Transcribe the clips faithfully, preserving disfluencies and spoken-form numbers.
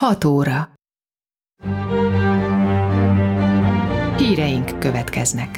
hat óra. Híreink következnek.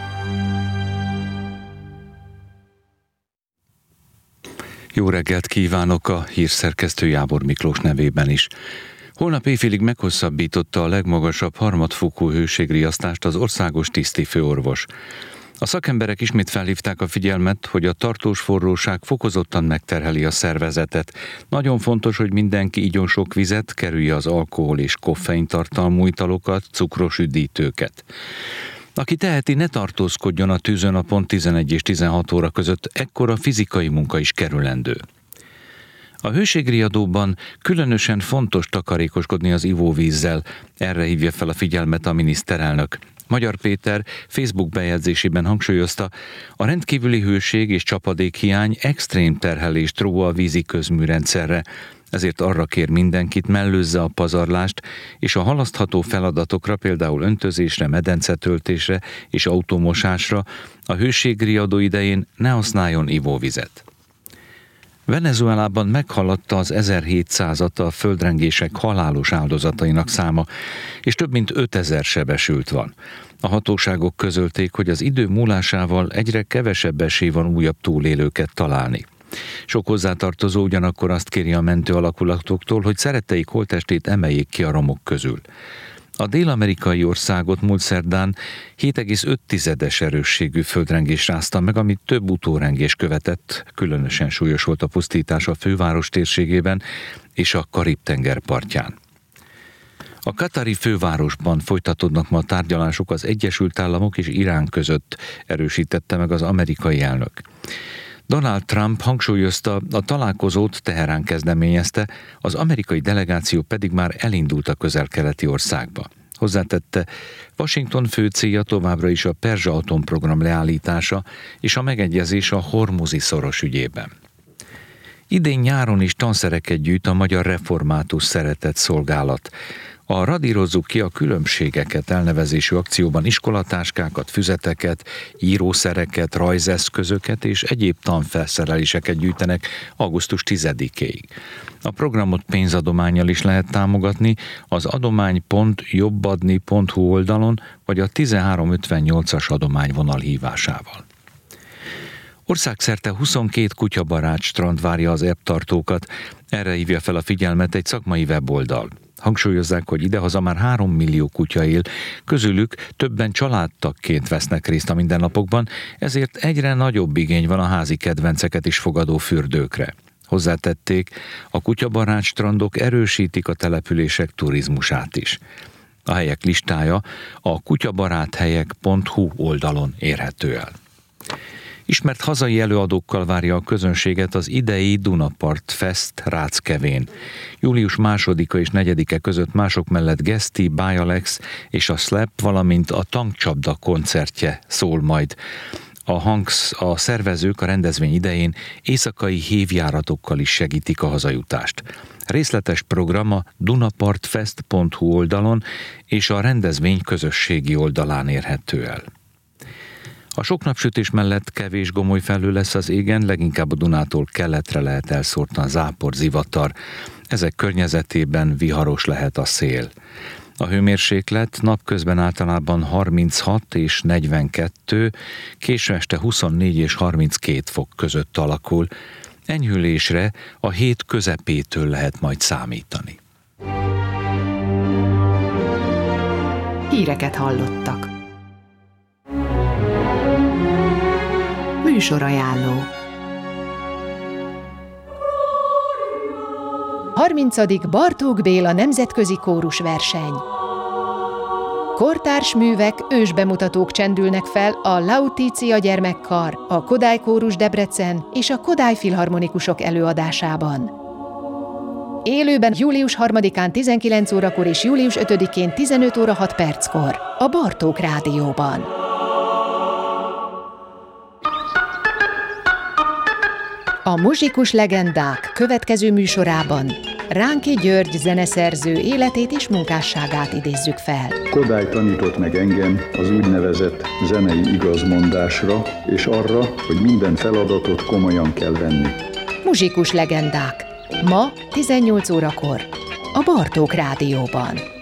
Jó reggelt kívánok a hírszerkesztő Jábor Miklós nevében is. Holnap éjfélig meghosszabbította a legmagasabb harmadfokú hőségriasztást az országos tisztifőorvos. A szakemberek ismét felhívták a figyelmet, hogy a tartós forróság fokozottan megterheli a szervezetet. Nagyon fontos, hogy mindenki igyon sok vizet, kerülje az alkohol és koffein tartalmú italokat, cukros üdítőket. Aki teheti, ne tartózkodjon a tűzön a pont tizenegy és tizenhat óra között, ekkor a fizikai munka is kerülendő. A hőségriadóban különösen fontos takarékoskodni az ivóvízzel, erre hívja fel a figyelmet a miniszterelnök. Magyar Péter Facebook bejegyzésében hangsúlyozta, a rendkívüli hőség és csapadékhiány extrém terhelést ró a vízi közműrendszerre, ezért arra kér mindenkit, mellőzze a pazarlást, és a halasztható feladatokra, például öntözésre, medencetöltésre és autómosásra a hőségriadó idején ne használjon ivóvizet. Venezuelában meghaladta az ezerhétszázat a földrengések halálos áldozatainak száma, és több mint ötezer sebesült van. A hatóságok közölték, hogy az idő múlásával egyre kevesebb esély van újabb túlélőket találni. Sok hozzátartozó ugyanakkor azt kéri a mentő alakulatoktól, hogy szeretteik holttestét emeljék ki a romok közül. A dél-amerikai országot múlt szerdán hét egész öt erősségű földrengés rázta meg, amit több utórengés követett, különösen súlyos volt a pusztítás a főváros térségében és a Karib-tenger partján. A katari fővárosban folytatódnak ma a tárgyalások az Egyesült Államok és Irán között, erősítette meg az amerikai elnök. Donald Trump hangsúlyozta, a találkozót Teherán kezdeményezte, az amerikai delegáció pedig már elindult a közel-keleti országba. Hozzátette, Washington fő célja továbbra is a perzsa atomprogram leállítása és a megegyezés a hormuzi szoros ügyében. Idén nyáron is tanszereket gyűjt a Magyar Református Szeretett Szolgálat. A Radírozzuk ki a különbségeket elnevezésű akcióban iskolatáskákat, füzeteket, írószereket, rajzeszközöket és egyéb tanfelszereléseket gyűjtenek augusztus tizedikéig. A programot pénzadománnyal is lehet támogatni az adomány pont jobbadni pont hu oldalon, vagy a tizenhárom ötvennyolcas adományvonal hívásával. Országszerte huszonkét kutyabarát strand várja az ebbtartókat, erre hívja fel a figyelmet egy szakmai weboldal. Hangsúlyozzák, hogy idehaza már három millió kutya él, közülük többen családtagként vesznek részt a mindennapokban, ezért egyre nagyobb igény van a házi kedvenceket is fogadó fürdőkre. Hozzátették, a kutyabarát strandok erősítik a települések turizmusát is. A helyek listája a kutyabaráthelyek pont hu oldalon érhető el. Ismert hazai előadókkal várja a közönséget az idei Dunapart Fest Ráckevén. július másodika és negyedike között mások mellett Geszti, Bajalex és a Slap, valamint a Tankcsapda koncertje szól majd. A hangsz, a szervezők a rendezvény idején éjszakai hévjáratokkal is segítik a hazajutást. Részletes program a dunapartfest pont hu oldalon és a rendezvény közösségi oldalán érhető el. A sok napsütés mellett kevés gomoly felhő lesz az égen, leginkább a Dunától keletre lehet elszórtan zápor, zivatar. Ezek környezetében viharos lehet a szél. A hőmérséklet napközben általában harminchat és negyvenkettő, késő este huszonnégy és harminckét fok között alakul. Enyhülésre a hét közepétől lehet majd számítani. Híreket hallottak. Műsorajánló. harmincadik Bartók Béla Nemzetközi Kórusverseny. Kortárs művek, ősbemutatók csendülnek fel a Lautitia Gyermekkar, a Kodály Kórus Debrecen és a Kodály Filharmonikusok előadásában. Élőben július harmadikán tizenkilenc órakor és július ötödikén tizenöt óra hat perckor a Bartók Rádióban. A Muzsikus Legendák következő műsorában Ránki György zeneszerző életét és munkásságát idézzük fel. Kodály tanított meg engem az úgynevezett zenei igazmondásra, és arra, hogy minden feladatot komolyan kell venni. Muzsikus Legendák. Ma tizennyolc órakor a Bartók Rádióban.